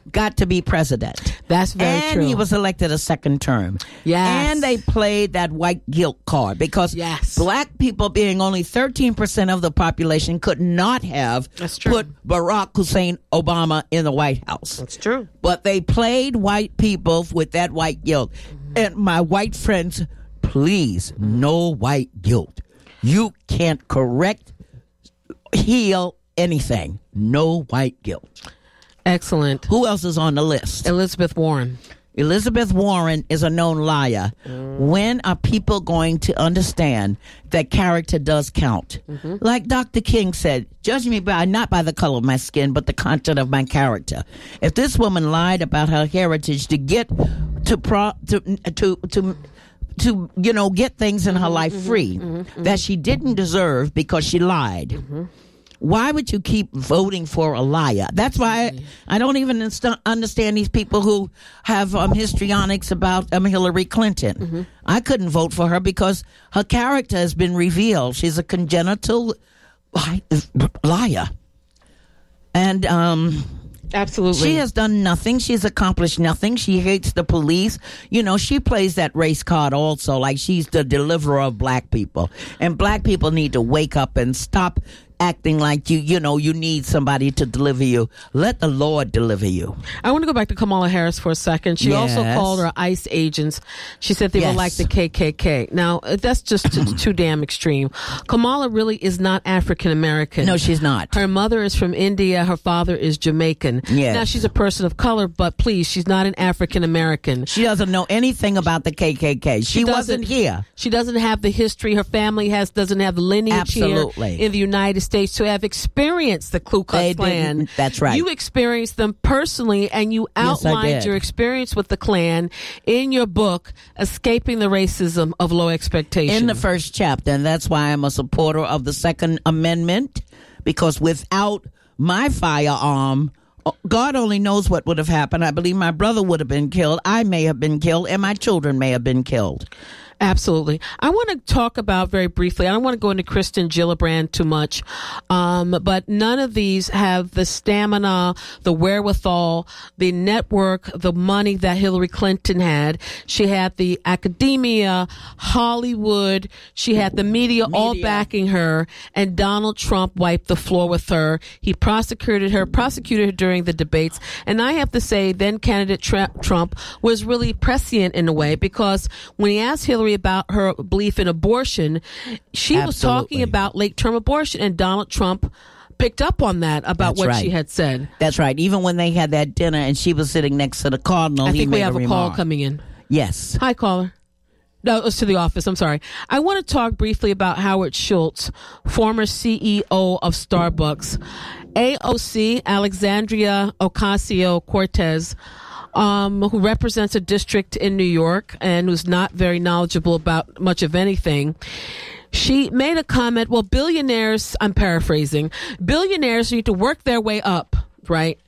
got to be president. That's very and true. And he was elected a second term. Yes. And they played that white guilt card because yes. black people, being only thirteen percent of the population, could not have That's true. put Barack Hussein Obama in the White House. That's true. But they played white people with that white guilt. Mm-hmm. And my white friends, please, no white guilt. You can't correct, heal anything. No white guilt. Excellent. Who else is on the list? Elizabeth Warren. Elizabeth Warren is a known liar. Mm. When are people going to understand that character does count? Mm-hmm. Like Doctor King said, judge me by not by the color of my skin, but the content of my character. If this woman lied about her heritage to get to pro, to to to to you know get things in her life mm-hmm, free mm-hmm, mm-hmm. that she didn't deserve because she lied. Mm-hmm. Why would you keep voting for a liar? That's why I, I don't even inst- understand these people who have um, histrionics about um, Hillary Clinton. Mm-hmm. I couldn't vote for her because her character has been revealed. She's a congenital li- liar. And um, absolutely, she has done nothing. She's accomplished nothing. She hates the police. You know, she plays that race card also, like she's the deliverer of black people. And black people need to wake up and stop acting like you, you know, you need somebody to deliver you. Let the Lord deliver you. I want to go back to Kamala Harris for a second. She yes. also called her ICE agents. She said they yes. were like the K K K. Now, that's just too, too damn extreme. Kamala really is not African American. No, she's not. Her mother is from India. Her father is Jamaican. Yes. Now, she's a person of color, but please, she's not an African American. She doesn't know anything about the K K K. She, she wasn't here. She doesn't have the history. Her family has doesn't have the lineage Absolutely. here in the United States to have experienced the Ku Klux They Klan. didn't. That's right. You experienced them personally, and you Yes, I outlined did. your experience with the Klan in your book, Escaping the Racism of Low Expectations. In the first chapter, and that's why I'm a supporter of the Second Amendment, because without my firearm, God only knows what would have happened. I believe my brother would have been killed, I may have been killed, and my children may have been killed. Absolutely. I want to talk about very briefly, I don't want to go into Kristen Gillibrand too much, um, but none of these have the stamina, the wherewithal, the network, the money that Hillary Clinton had. She had the academia, Hollywood, she had the media, media. all backing her, and Donald Trump wiped the floor with her. He prosecuted her, prosecuted her during the debates, and I have to say then candidate Tra- Trump was really prescient in a way, because when he asked Hillary about her belief in abortion, she Absolutely. was talking about late-term abortion, and Donald Trump picked up on that about That's what right. she had said. That's right. Even when they had that dinner and she was sitting next to the cardinal, I he think made we have a, a remark. call coming in. Yes. Hi, caller. No, it's to the office. I'm sorry. I want to talk briefly about Howard Schultz, former C E O of Starbucks. A O C, Alexandria Ocasio-Cortez, Um, who represents a district in New York and who's not very knowledgeable about much of anything. She made a comment, well, billionaires, I'm paraphrasing, billionaires need to work their way up, right?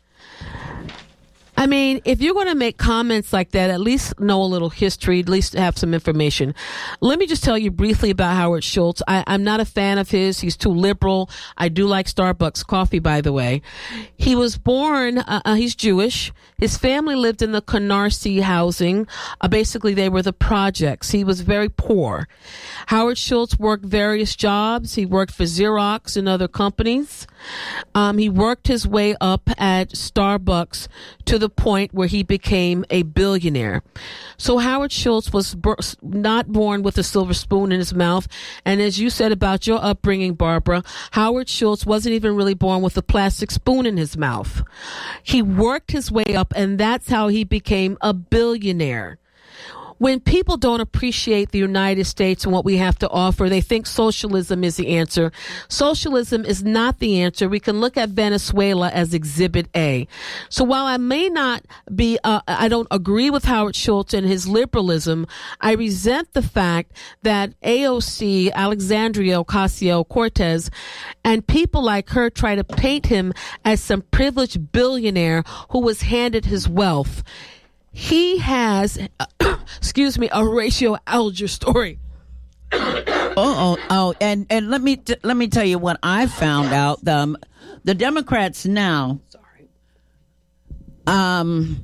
I mean, if you're going to make comments like that, at least know a little history, at least have some information. Let me just tell you briefly about Howard Schultz. I, I'm not a fan of his. He's too liberal. I do like Starbucks coffee, by the way. He was born, uh, uh, he's Jewish. His family lived in the Canarsie housing. Uh, basically, they were the projects. He was very poor. Howard Schultz worked various jobs. He worked for Xerox and other companies. Um, he worked his way up at Starbucks to the point where he became a billionaire. So Howard Schultz was b- not born with a silver spoon in his mouth. And as you said about your upbringing, Barbara, Howard Schultz wasn't even really born with a plastic spoon in his mouth. He worked his way up, and that's how he became a billionaire. When people don't appreciate the United States and what we have to offer, they think socialism is the answer. Socialism is not the answer. We can look at Venezuela as Exhibit A. So while I may not be, uh, I don't agree with Howard Schultz and his liberalism, I resent the fact that A O C, Alexandria Ocasio-Cortez, and people like her try to paint him as some privileged billionaire who was handed his wealth. He has, uh, excuse me, a Horatio Alger story. oh, oh, oh, and and let me t- let me tell you what I found out. Um, the Democrats now, sorry, Um,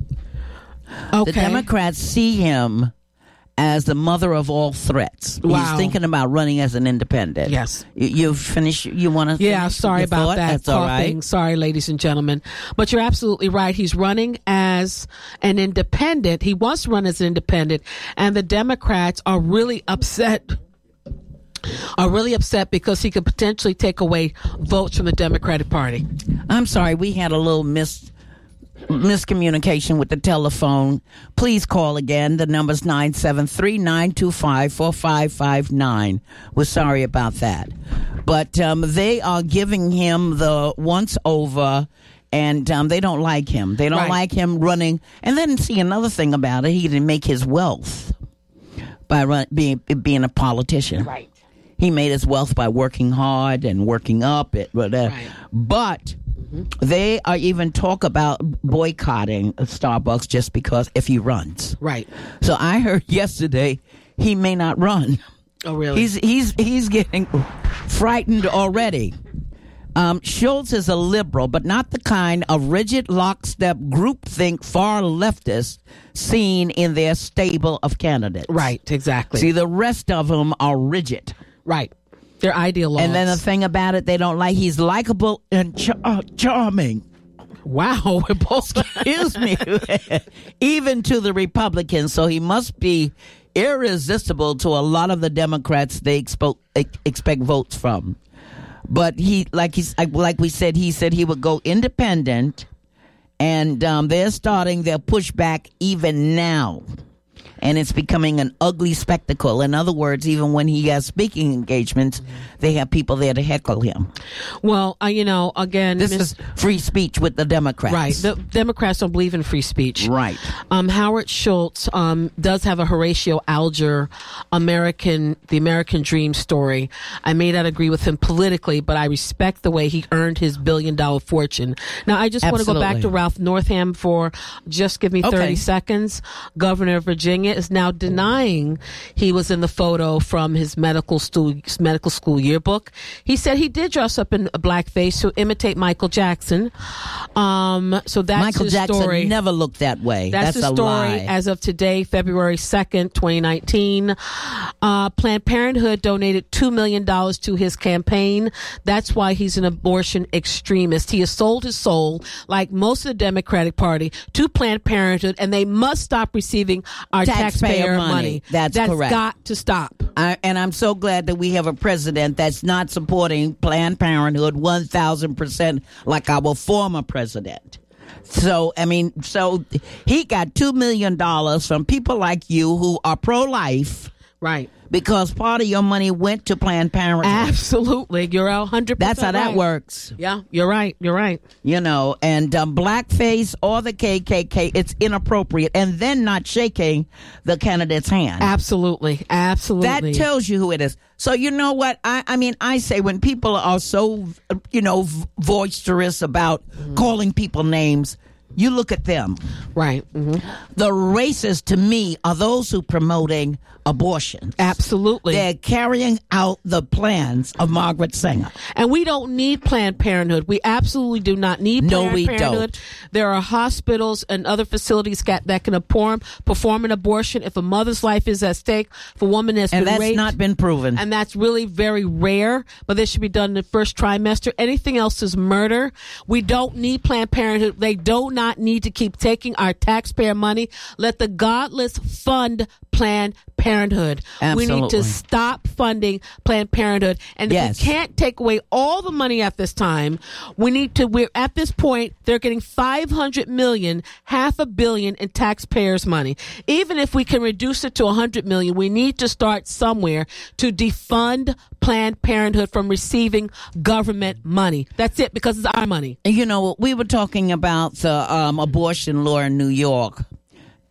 Okay. The Democrats see him as the mother of all threats. Wow. He's thinking about running as an independent. Yes. You, you finish. You want to? Yeah, sorry about thought? that. That's all Coughing. right. Sorry, ladies and gentlemen. But you're absolutely right. He's running as an independent. He wants to run as an independent, and the Democrats are really upset. Are really upset because he could potentially take away votes from the Democratic Party. I'm sorry. We had a little mis. miscommunication with the telephone. Please call again. The number's nine seven three, nine two five, four five five nine. We're sorry about that. But um, they are giving him the once over, and um, they don't like him. They don't Right. like him running. And then see another thing about it, he didn't make his wealth by run, being, being a politician. Right. He made his wealth by working hard and working up. It, but, uh, Right. but they are even talk about boycotting Starbucks just because if he runs. Right. So I heard yesterday he may not run. Oh, really? He's he's he's getting frightened already. Um, Schultz is a liberal, but not the kind of rigid lockstep groupthink far leftists seen in their stable of candidates. Right. Exactly. See, the rest of them are rigid. Right. They're ideologues. And then the thing about it, they don't like, he's likable and char- uh, charming. Wow. We're both. Excuse me. Even to the Republicans. So he must be irresistible to a lot of the Democrats they expo- expect votes from. But he, like he's, like we said, he said he would go independent. And um, they're starting their pushback even now. And it's becoming an ugly spectacle. In other words, even when he has speaking engagements, they have people there to heckle him. Well, uh, you know, again, This Miss- is free speech with the Democrats. right. The Democrats don't believe in free speech. Right. Um, Howard Schultz um, does have a Horatio Alger American, the American Dream story. I may not agree with him politically, but I respect the way he earned his billion dollar fortune. Now, I just want to go back Absolutely. to Ralph Northam for just give me thirty Okay. seconds. Governor of Virginia is now denying he was in the photo from his medical school, medical school yearbook. He said he did dress up in blackface to imitate Michael Jackson. Um, so that's Michael his Jackson story. never looked that way. That's, That's, the a story lie. as of today, February second, twenty nineteen. Uh, Planned Parenthood donated two million dollars to his campaign. That's why he's an abortion extremist. He has sold his soul, like most of the Democratic Party, to Planned Parenthood, and they must stop receiving our taxpayer, Taxpayer money. money. That's That's correct. got to stop. I, and I'm so glad that we have a president that's not supporting Planned Parenthood one thousand percent like our former president. So, I mean, so he got two million dollars from people like you who are pro-life Right. because part of your money went to Planned Parenthood. Absolutely. You're one hundred percent That's how that right. works. Yeah, you're right. You're right. You know, and um, blackface or the K K K, it's inappropriate. And then not shaking the candidate's hand. Absolutely. Absolutely. That tells you who it is. So you know what? I, I mean, I say when people are so, you know, v- boisterous about mm-hmm. calling people names, you look at them. Right. Mm-hmm. The racists, to me, are those who promoting abortion. Absolutely. They're carrying out the plans of Margaret Sanger. And we don't need Planned Parenthood. We absolutely do not need No, Planned we Parenthood. don't. There are hospitals and other facilities got, that can perform, perform an abortion if a mother's life is at stake. For a woman that's And been that's raped, not been proven. and that's really very rare, but this should be done in the first trimester. Anything else is murder. We don't need Planned Parenthood. They do not need to keep taking our taxpayer money. Let the godless fund Planned Parenthood. We need Absolutely. to stop funding Planned Parenthood. And if Yes. we can't take away all the money at this time, we need to, we're at this point, they're getting five hundred million, half a billion in taxpayers' money. Even if we can reduce it to one hundred million, we need to start somewhere to defund Planned Parenthood from receiving government money. That's it, because it's our money. You know, we were talking about the um, abortion law in New York.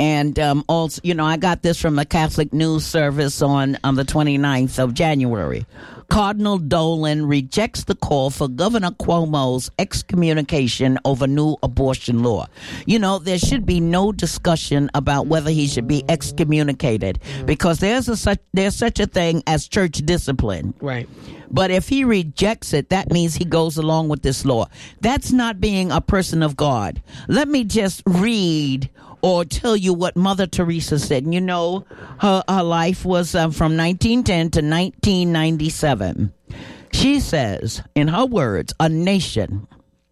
And um, also, you know, I got this from a Catholic news service on, on the twenty-ninth of January. Cardinal Dolan rejects the call for Governor Cuomo's excommunication over new abortion law. You know, there should be no discussion about whether he should be excommunicated because there's a such there's such a thing as church discipline. Right. But if he rejects it, that means he goes along with this law. That's not being a person of God. Let me just read or tell you what Mother Teresa said. You know, her, her life was uh, from nineteen ten to nineteen ninety-seven. She says, in her words, a nation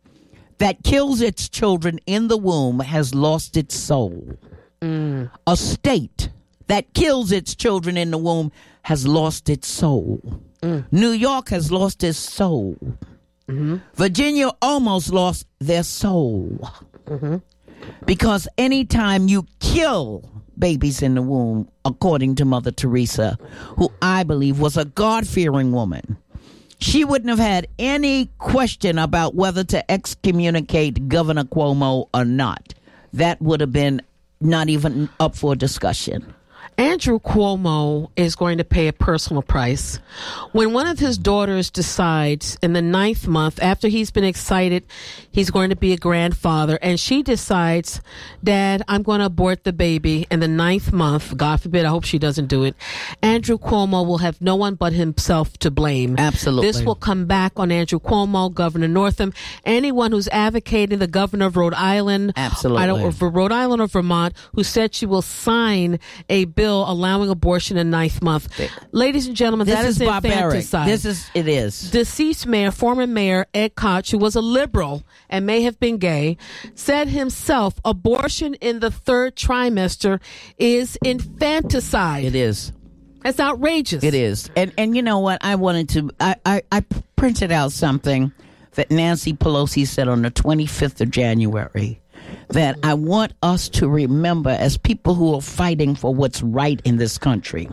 that kills its children in the womb has lost its soul. Mm. A state that kills its children in the womb has lost its soul. Mm. New York has lost its soul. Mm-hmm. Virginia almost lost their soul. Mm-hmm. Because anytime you kill babies in the womb, according to Mother Teresa, who I believe was a God-fearing woman, she wouldn't have had any question about whether to excommunicate Governor Cuomo or not. That would have been not even up for discussion. Andrew Cuomo is going to pay a personal price. When one of his daughters decides in the ninth month, after he's been excited, he's going to be a grandfather, and she decides, Dad, I'm going to abort the baby in the ninth month. God forbid, I hope she doesn't do it. Andrew Cuomo will have no one but himself to blame. Absolutely. This will come back on Andrew Cuomo, Governor Northam, anyone who's advocating the governor of Rhode Island. Absolutely. I don't know, for Rhode Island or Vermont, who said she will sign a bill allowing abortion in ninth month. Ladies and gentlemen, this that is, is barbaric. Infanticide. This is, it is. Deceased mayor, former mayor Ed Koch, who was a liberal and may have been gay, said himself, abortion in the third trimester is infanticide. It is. That's outrageous. It is. And and you know what? I wanted to, I, I, I printed out something that Nancy Pelosi said on the twenty-fifth of January. That I want us to remember as people who are fighting for what's right in this country.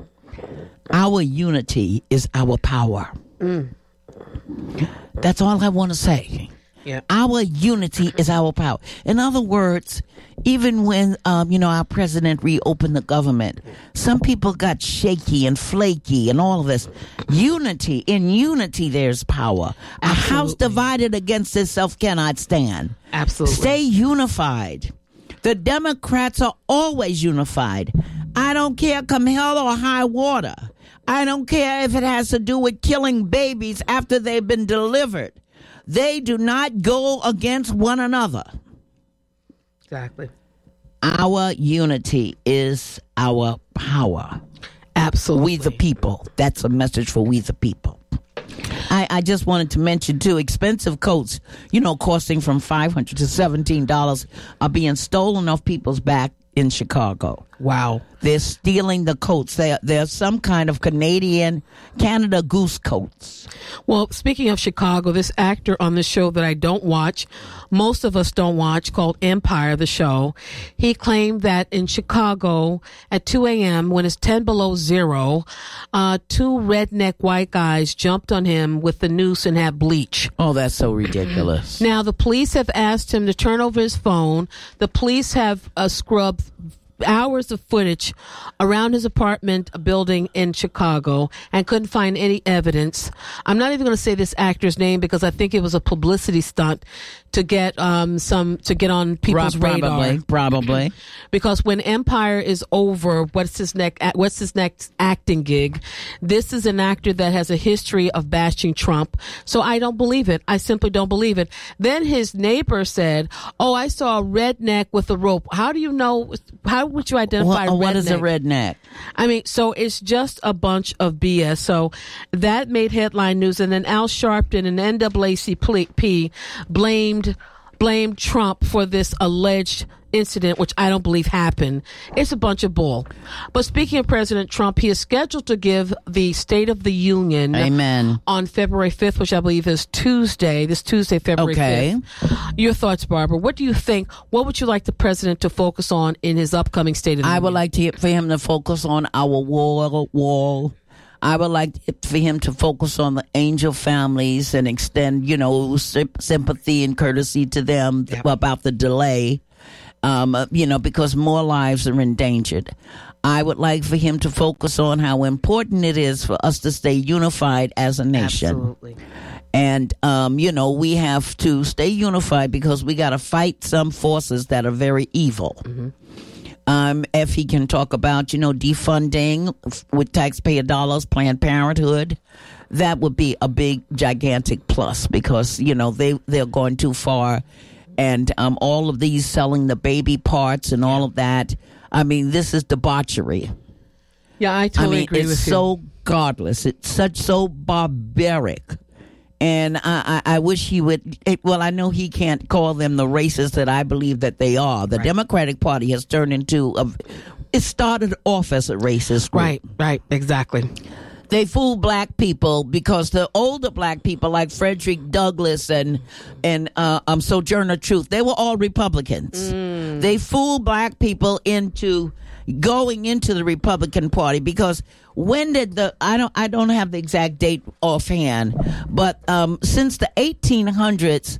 Our unity is our power. Mm. That's all I want to say. Yeah. Our unity is our power. In other words, even when, um, you know, our president reopened the government, some people got shaky and flaky and all of this. Unity, in unity, there's power. Absolutely. A house divided against itself cannot stand. Absolutely. Stay unified. The Democrats are always unified. I don't care come hell or high water. I don't care if it has to do with killing babies after they've been delivered. They do not go against one another. Exactly. Our unity is our power. Absolutely. We the people. That's a message for we the people. I, I just wanted to mention, too, expensive coats, you know, costing from five hundred dollars to seventeen dollars are being stolen off people's back in Chicago. Wow. They're stealing the coats. They're, they're some kind of Canadian, Canada Goose coats. Well, speaking of Chicago, this actor on the show that I don't watch, most of us don't watch, called Empire, the show, he claimed that in Chicago at two a.m., when it's ten below zero, uh, two redneck white guys jumped on him with the noose and had bleach. Oh, that's so ridiculous. Now, the police have asked him to turn over his phone. The police have uh, scrubbed hours of footage around his apartment building in Chicago and couldn't find any evidence. I'm not even going to say this actor's name because I think it was a publicity stunt to get um some to get on people's probably, radar. Probably. Because when Empire is over, what's his next what's his next acting gig? This is an actor that has a history of bashing Trump. So I don't believe it. I simply don't believe it. Then his neighbor said, "Oh, I saw a redneck with a rope." How do you know? How would you identify well, redneck? What is a redneck? I mean, so it's just a bunch of B S. So that made headline news. And then Al Sharpton and N double A C P blamed blamed Trump for this alleged incident, which I don't believe happened. It's a bunch of bull. But speaking of President Trump, he is scheduled to give the State of the Union Amen. on February fifth, which I believe is Tuesday, this Tuesday, February okay. fifth. Your thoughts, Barbara? What do you think? What would you like the president to focus on in his upcoming State of the I Union? would like to for him to focus on our war wall. I would like for him to focus on the angel families and extend, you know, sympathy and courtesy to them yep. about the delay. um, uh, you know, because more lives are endangered. I would like for him to focus on how important it is for us to stay unified as a nation. Absolutely. And, um, you know, we have to stay unified because we got to fight some forces that are very evil. Mm-hmm. Um, if he can talk about, you know, defunding with taxpayer dollars, Planned Parenthood, that would be a big, gigantic plus because, you know, they, they're going too far. And um, all of these selling the baby parts and all of that. I mean, this is debauchery. Yeah, I totally I mean, agree with you. it's so godless. It's such so barbaric. And I, I, I wish he would, it, well, I know he can't call them the racists that I believe that they are. The right. Democratic Party has turned into, a, it started off as a racist group. Right, right, exactly. They fool black people because the older black people like Frederick Douglass and and uh, um, Sojourner Truth, they were all Republicans. Mm. They fool black people into going into the Republican Party because when did the I don't I don't have the exact date offhand, but um, since the eighteen hundreds,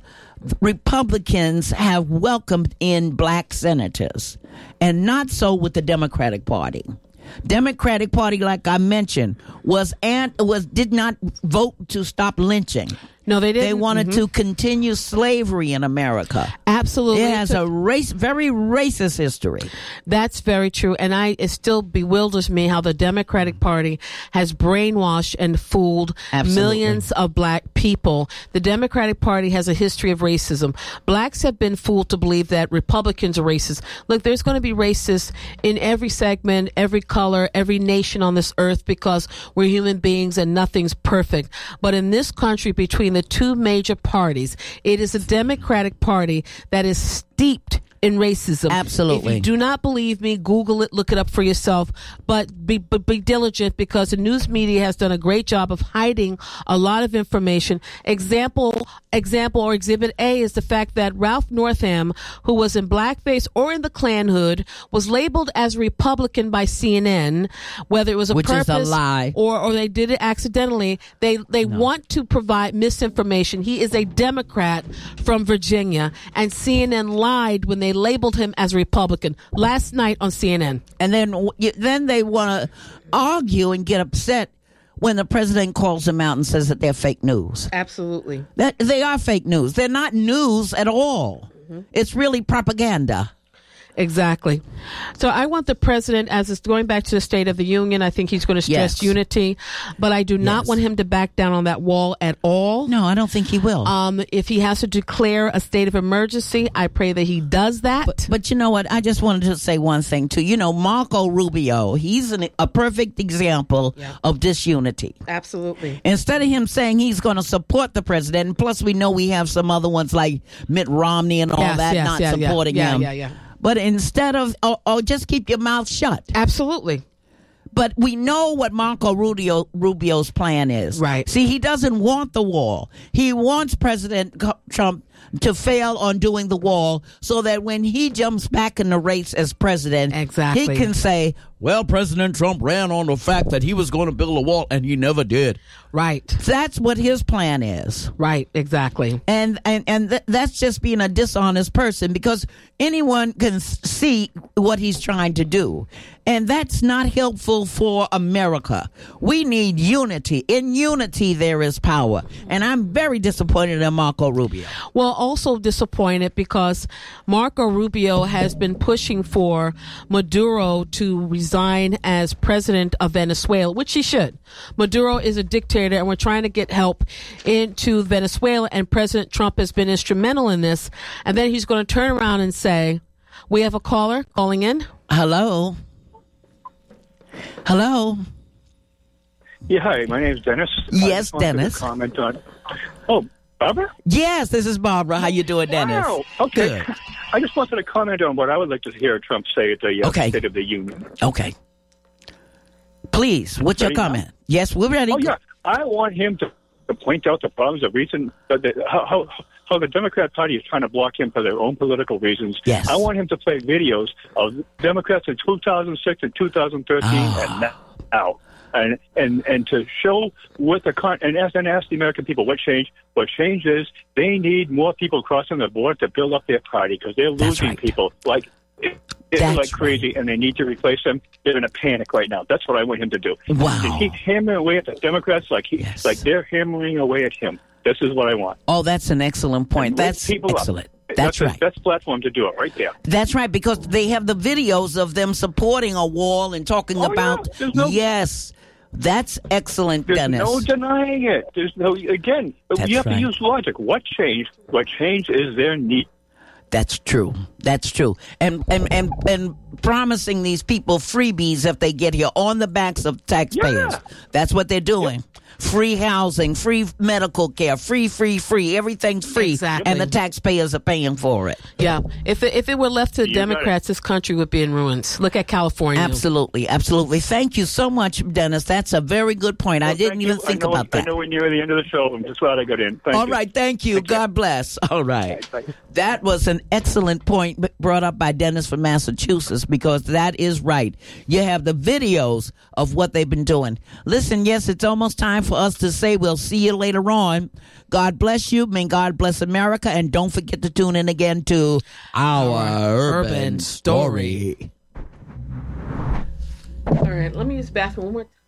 Republicans have welcomed in black senators, and not so with the Democratic Party. Democratic Party, like I mentioned, was and was did not vote to stop lynching. No, they didn't. They wanted mm-hmm. to continue slavery in America. Absolutely. It has a race, very racist history. That's very true. And I, it still bewilders me how the Democratic Party has brainwashed and fooled Absolutely. millions of black people. The Democratic Party has a history of racism. Blacks have been fooled to believe that Republicans are racist. Look, there's going to be racists in every segment, every color, every nation on this earth because we're human beings and nothing's perfect. But in this country, between the two major parties, it is a Democratic Party that is steeped in racism. Absolutely. If you do not believe me, Google it, look it up for yourself, but be, but be diligent because the news media has done a great job of hiding a lot of information. Example, example or exhibit A is the fact that Ralph Northam, who was in blackface or in the Klan hood, was labeled as Republican by C N N, whether it was a Which purpose is a lie. or or they did it accidentally. They they No. want to provide misinformation. He is a Democrat from Virginia, and C N N lied when they labeled him as Republican last night on C N N. And then then they want to argue and get upset when the president calls them out and says that they're fake news. Absolutely. That they are fake news. They're not news at all. Mm-hmm. It's really propaganda. Exactly. So I want the president, as it's going back to the State of the Union, I think he's going to stress Yes. unity, but I do not Yes. want him to back down on that wall at all. No, I don't think he will. Um, if he has to declare a state of emergency, I pray that he does that. But, but you know what? I just wanted to say one thing too. You know, Marco Rubio, he's an, a perfect example Yeah. of disunity. Absolutely. Instead of him saying he's going to support the president, and plus we know we have some other ones like Mitt Romney and all Yes, that yes, not yeah, yeah. supporting Yeah, him. yeah, yeah. But instead of, or, or just keep your mouth shut. Absolutely. But we know what Marco Rubio, Rubio's plan is. Right. See, he doesn't want the wall. He wants President Trump to fail on doing the wall so that when he jumps back in the race as president, Exactly. he can say, well, President Trump ran on the fact that he was going to build a wall and he never did. Right. That's what his plan is. Right. Exactly. And and and th- that's just being a dishonest person because anyone can s- see what he's trying to do. And that's not helpful for America. We need unity. In unity, there is power. And I'm very disappointed in Marco Rubio. Well, also disappointed because Marco Rubio has been pushing for Maduro to resign as president of Venezuela, which he should. Maduro is a dictator, and we're trying to get help into Venezuela, and President Trump has been instrumental in this. And then he's going to turn around and say, we have a caller calling in. Hello? Hello? Yeah, hi. My name is Dennis. Yes, I just wanted Dennis. To comment on. Oh, Barbara. Yes, this is Barbara. How you doing, Dennis? Wow. Okay. Good. I just wanted to comment on what I would like to hear Trump say at the uh, Okay. State of the Union. Okay. Please, what's your Ready now? comment? Yes, we're ready. Oh yeah, I want him to, to point out the problems, the reason that the, how, how how the Democrat Party is trying to block him for their own political reasons. Yes. I want him to play videos of Democrats in two thousand six and two thousand thirteen Oh. and now. And and and to show what the con and ask and ask the American people what change. What change is they need more people crossing the border to build up their party because they're losing right. people like it, it's That's like crazy, right. and they need to replace them. They're in a panic right now. That's what I want him to do. Wow. To keep hammering away at the Democrats like he Yes. like they're hammering away at him. This is what I want. Oh, that's an excellent point. And wake That's people up. excellent. That's, That's right. the best platform to do it right there. That's right, because they have the videos of them supporting a wall and talking Oh, about. yeah. There's no- Yes, that's excellent, There's Dennis. no denying it. There's no again. That's you have right. to use logic. What changed? What changed is their need. That's true. That's true. And and and and promising these people freebies if they get here on the backs of taxpayers. Yeah. That's what they're doing. Free housing, free medical care, free, free, free. Everything's free, Exactly. and the taxpayers are paying for it. Yeah. If it, if it were left to the You got it. Democrats, this country would be in ruins. Look at California. Absolutely, absolutely. Thank you so much, Dennis. That's a very good point. I Well, didn't thank even you. think I know, about that. I know we're near the end of the show. I'm just glad I got in. Thank All you. right, thank you. Take care. God bless. All right. Bye. Bye. That was an excellent point b- brought up by Dennis from Massachusetts, because that is right. You have the videos of what they've been doing. Listen, yes, it's almost time for us to say we'll see you later on. God bless you. May God bless America. And don't forget to tune in again to Our, Our Urban, Urban Story. All right. Let me use the bathroom one more time.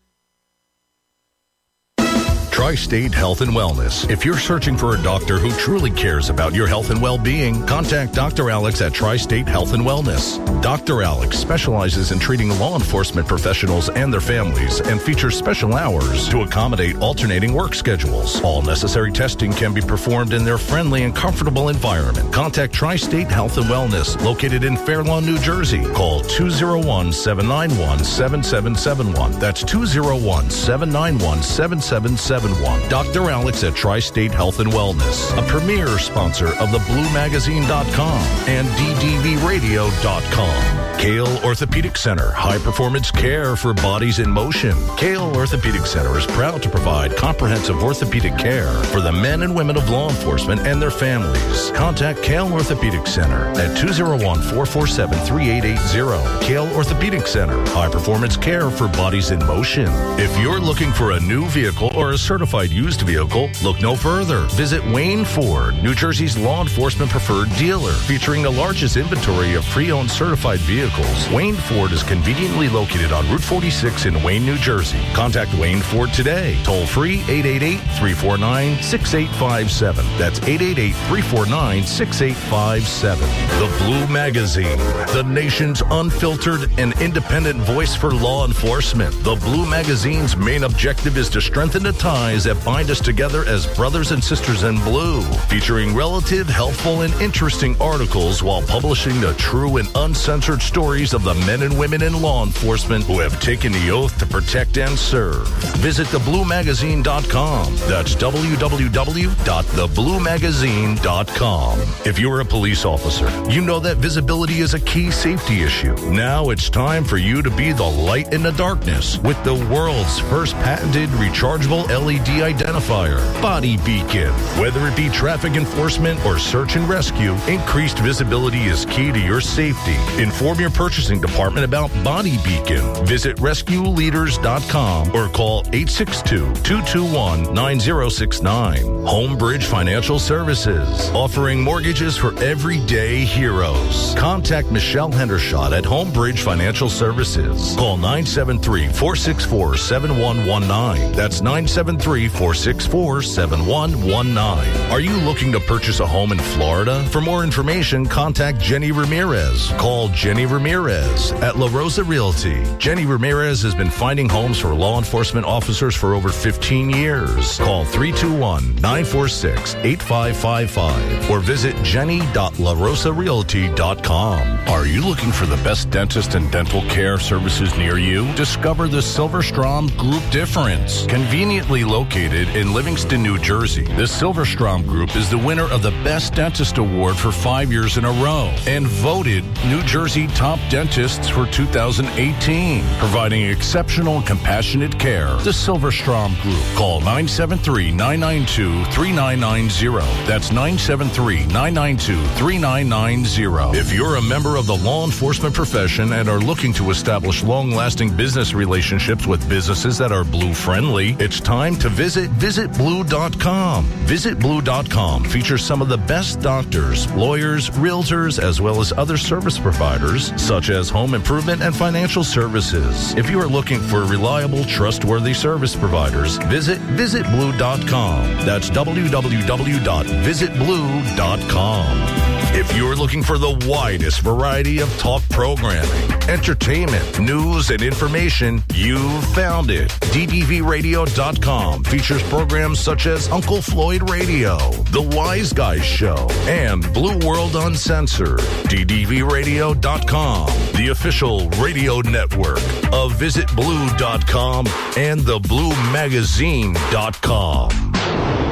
Tri-State Health and Wellness. If you're searching for a doctor who truly cares about your health and well-being, contact Doctor Alex at Tri-State Health and Wellness. Doctor Alex specializes in treating law enforcement professionals and their families and features special hours to accommodate alternating work schedules. All necessary testing can be performed in their friendly and comfortable environment. Contact Tri-State Health and Wellness, located in Fair Lawn, New Jersey. Call two oh one, seven nine one, seven seven seven one. That's two oh one, seven nine one, seven seven seven one. Doctor Alex at Tri-State Health and Wellness, a premier sponsor of the blue magazine dot com and D D V radio dot com. Kale Orthopedic Center, high-performance care for bodies in motion. Kale Orthopedic Center is proud to provide comprehensive orthopedic care for the men and women of law enforcement and their families. Contact Kale Orthopedic Center at two oh one, four four seven, three eight eight zero. Kale Orthopedic Center, high-performance care for bodies in motion. If you're looking for a new vehicle or a certified used vehicle, look no further. Visit Wayne Ford, New Jersey's law enforcement preferred dealer, featuring the largest inventory of pre-owned certified vehicles. Wayne Ford is conveniently located on Route forty-six in Wayne, New Jersey. Contact Wayne Ford today. Toll free eight eight eight, three four nine, six eight five seven. That's eight eight eight, three four nine, six eight five seven. The Blue Magazine, the nation's unfiltered and independent voice for law enforcement. The Blue Magazine's main objective is to strengthen the ties that bind us together as brothers and sisters in blue, featuring relative, helpful, and interesting articles while publishing the true and uncensored stories of the men and women in law enforcement who have taken the oath to protect and serve. Visit the blue magazine dot com. That's w w w dot the blue magazine dot com. If you're a police officer, you know that visibility is a key safety issue. Now it's time for you to be the light in the darkness with the world's first patented rechargeable L E D identifier, Body Beacon. Whether it be traffic enforcement or search and rescue, increased visibility is key to your safety. Inform your purchasing department about Body Beacon. Visit rescue leaders dot com or call eight six two, two two one, nine zero six nine. Homebridge Financial Services, offering mortgages for everyday heroes. Contact Michelle Hendershot at Homebridge Financial Services. Call nine seven three, four six four, seven one one nine. That's nine seven three, four six four, seven one one nine. Are you looking to purchase a home in Florida? For more information, contact Jenny Ramirez. Call Jenny Ramirez at La Rosa Realty. Jenny Ramirez has been finding homes for law enforcement officers for over fifteen years. Call three two one, nine four six, eight five five five or visit jenny dot la rosa realty dot com. Are you looking for the best dentist and dental care services near you? Discover the Silverstrom Group Difference. Conveniently located located in Livingston, New Jersey, the Silverstrom Group is the winner of the Best Dentist Award for five years in a row and voted New Jersey Top Dentists for two thousand eighteen, providing exceptional and compassionate care. The Silverstrom Group. Call nine seven three, nine nine two, three nine nine zero. That's nine seven three, nine nine two, three nine nine zero. If you're a member of the law enforcement profession and are looking to establish long-lasting business relationships with businesses that are Blue friendly, it's time to visit visit blue dot com. visit blue dot com features some of the best doctors, lawyers, realtors, as well as other service providers such as home improvement and financial services. If you are looking for reliable, trustworthy service providers, visit visit blue dot com. That's w w w dot visit blue dot com. If you're looking for the widest variety of talk programming, entertainment, news, and information, you've found it. D D V radio dot com features programs such as Uncle Floyd Radio, The Wise Guys Show, and Blue World Uncensored. D D V radio dot com, the official radio network of visit blue dot com and the blue magazine dot com.